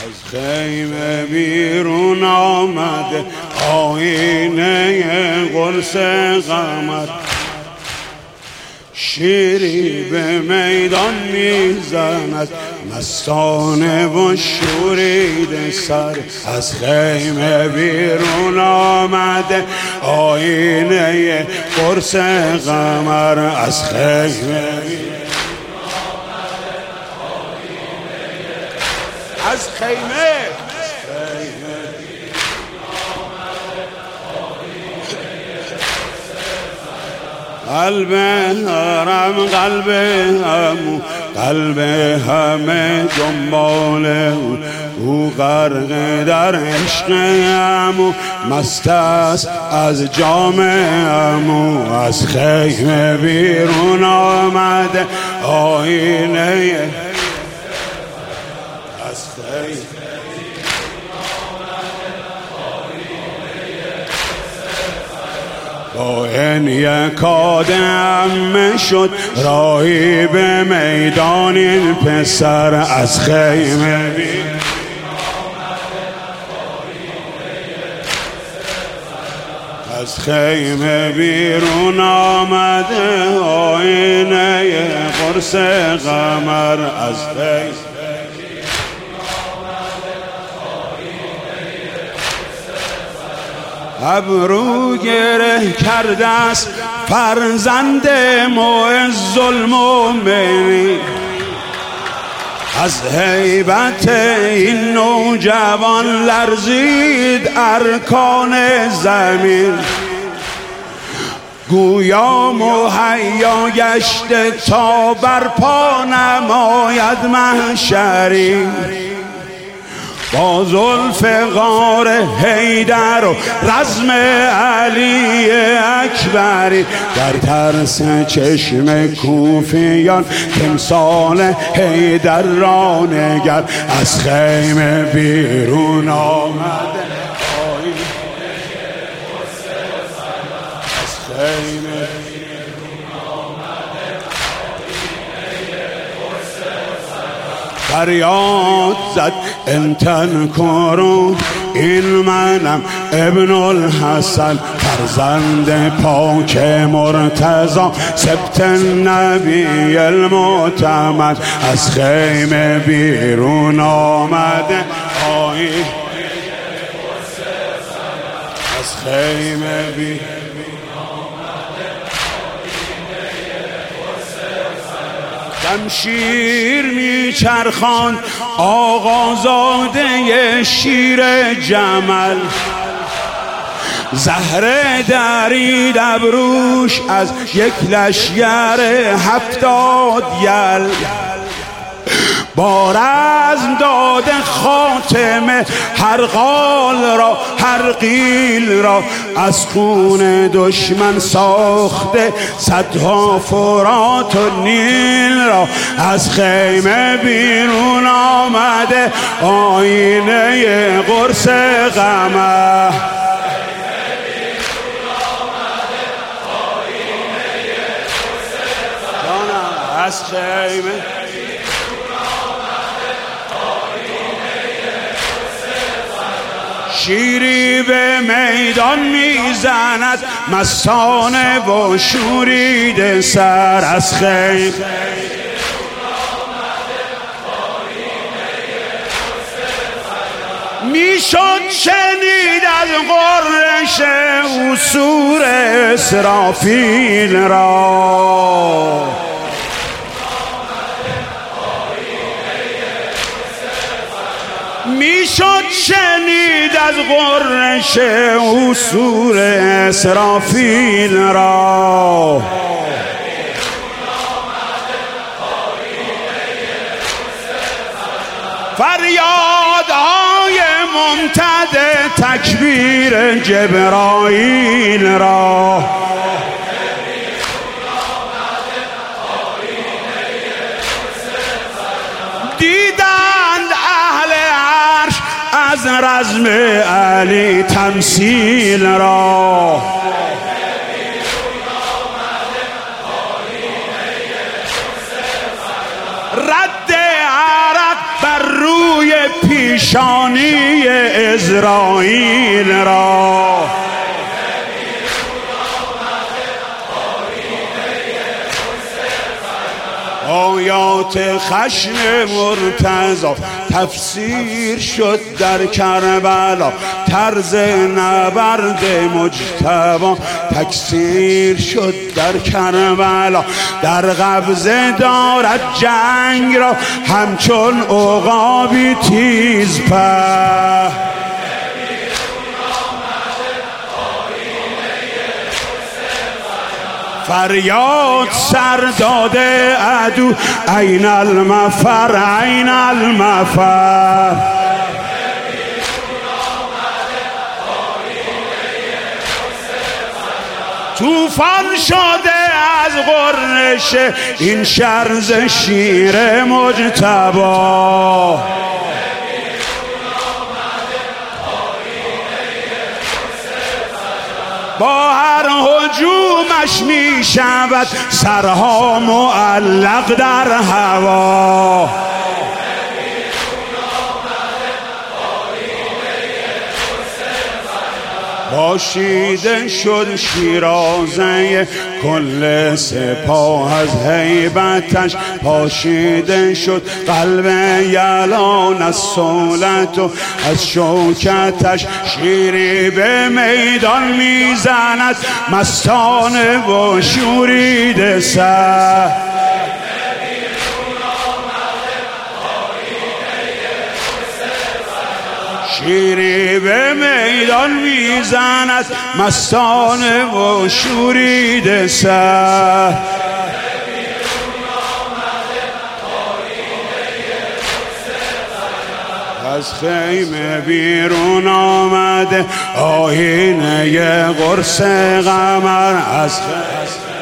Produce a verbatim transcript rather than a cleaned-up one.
از خیمه بیرون آمده آینه قرص قمر، شیری به میدان میزند مستانه و شورید سر. از خیمه بیرون آمده آینه قرص قمر، از خیمه از خیمه قلب هرم قلب همو قلب همه دنبال او، او غرق در عشق همو مست است از جام همو. از خیمه بیرون آمده آینه از خیمه با این یک آدم شد راهی به میدان این پسر. از خیمه بیرون از خیمه بیرون آمده آینه قرص قمر. از خیمه ابرو گره کرده است فرزند معز المؤمنین، از هیبت این نوجوان لرزید ارکان زمین. گویا مهیا گشته تا برپا نماید محشری، با ذوالفقار حیدر و رزم علی اکبری. در ترس چشم کوفیان تمثال حیدر را نگر. از خیمه بیرون آمده از خیمه فریاد زد انتن کرو این منم ابن الحسن، فرزند پاک مرتضی سبت نبی المعتمد. از خیمه بیرون آمده آی از خیمه بیرون شمشیر میچرخاند آقازاده شیر جمل، زهره درید ابروش از یک لشگر هفتاد یل. با رزم داده خاتمه هر قال را هر قیل را، از خون دشمن ساخته صدها فرات و نیل را. از خیمه بیرون آمده آینه قرص قمر، از خیمه شیری به میدان میزند مستانه و شورید سر. از خیمه میشد شنید از غرش اصور اسرافیل را، میشد شنید از غرش اصور اسرافیل را. فریادهای ممتد تکبیر جبرائیل را، دیدند اهل عرش از رزم علی تمثیل را. رد عرق بر روی پیش پیشانی عزراییل را. آیات خشم مرتضی تفسیر شد در کربلا، طرز نبرد مجتبی تکثیر شد در کربلا. در قبضه دارد جنگ را همچون عقابی تیز په، فریاد سر داده عدو این المفر این المفر. توفان شده از غرنش این شرز شیر مجتبی، با هر هجومش می شود سرها معلق در هوا. پاشیده شد شیرازه کل سپاه از هیبتش، پاشیده شد قلب یلان از صولت و از شوکتش. شیری به میدان میزند مستانه و شوریده سر، شیری به میدان میزند مستانه و شوریده سر. از خیمه بیرون آمده آینه قرص قمر، از